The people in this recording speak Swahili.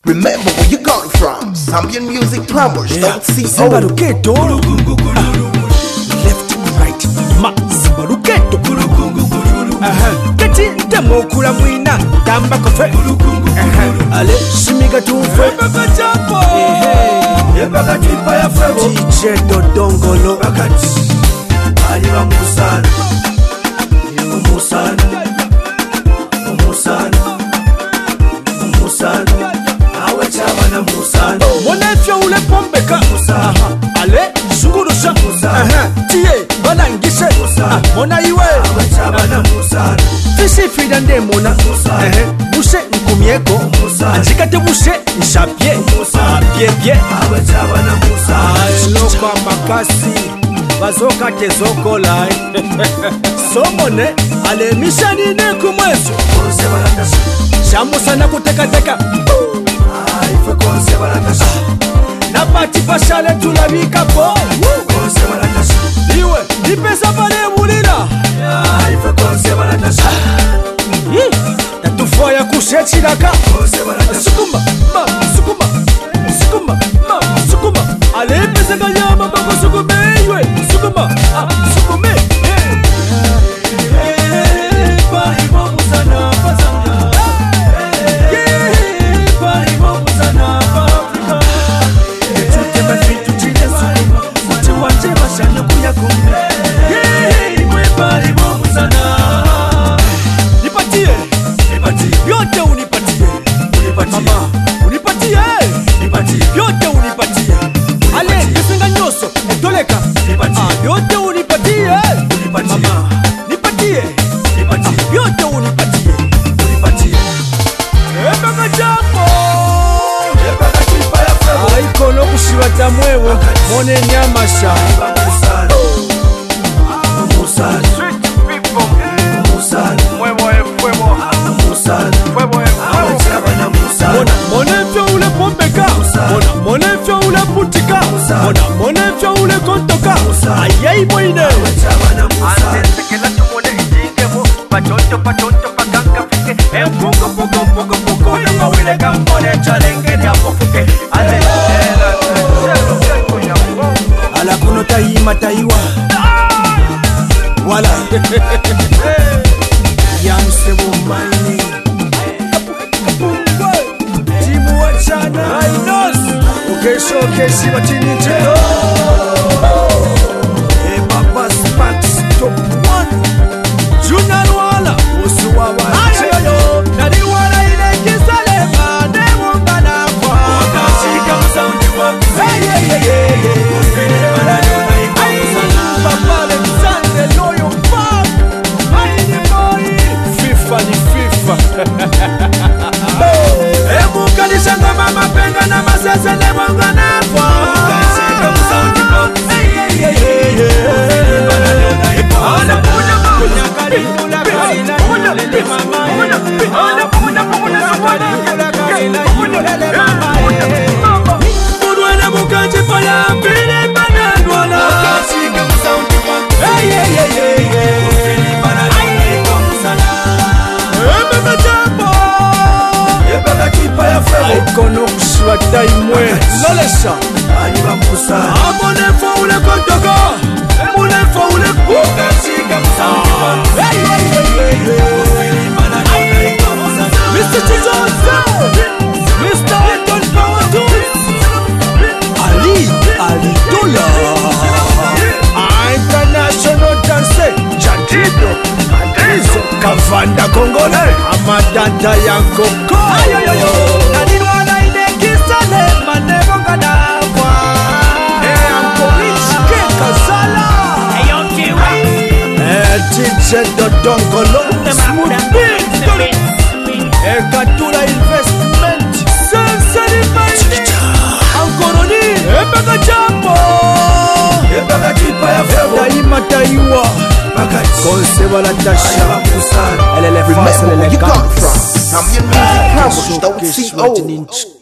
Remember where you come from. Zambian music plumbers, don't see Zibaruketo left right ma Zibaruketo kati demo kula mwina tamba kofe ale shimiga tufe baka chapo baka tipa ya febo DJ Dodongolo bakati ali wa musana awe chaba na musana monefyo ule pombeka ale shungurusha tie balangishe mona iwe awe chaba na musana fisi frida ndemona bushe nkumieko anjikate bushe nshapye bye awe chaba na musana lokwa makasi bazoka tezokola somone ale mishani ne kumweso shamusana kutekateka ife konse barakasha napati pashale tulabika po konse barakasha iwe nipesa pale bulira ife konse barakasha natufoya kushechiraka konse barakasha sukuma sukuma sukuma sukuma ale pesa kanyama bako sukume iwe sukuma sukume Mwewo mone nyamasha musana musana mwewo efuemo musana fuemo na musana monefyo ule pombeka monefyo ule putika monefyo ule kontoka ayai boine antesekela tumone ijingemo patonto paganga fike empuko na mawile gambone chalenge ya pofuke ale ala kuno taima taiwa wala yamsebo maini timu wachana ainos ukesho kesi watini teo baba Sparks top 1 Junior wala usuwa wacheyo nani wala ile kisalema demungana kwa wakashika msaundi wako Emukanisanga mama penga na masese le monga na kwa ukashika msaundi box ana kunya kalikula kaila yule mama ana kunya kalikula kaila yule mama mudwana mukaje pala pile banandola ukashika msaundi box Aikono kushwata imwe lolesha aliwa musa amonefo ule kontoka amonefo ule kukashika msaundi Mr. Chizoza Mr. Anton Power Ali Dola International Dance Jadido Adizo Kavanda Kongole Amadanta Yankoko Nanirwana inekisale manevo kadakwa Ampolish Kekazala DJ Dodongolo Smooth Beat Ekatula Investment Sensari Maini Ankoroni Ebeka Jambo Ebeka Tipa ya Febo Daima Taiwa Konse wala tasha Remember where you come from. Zambian music plumbers, don't see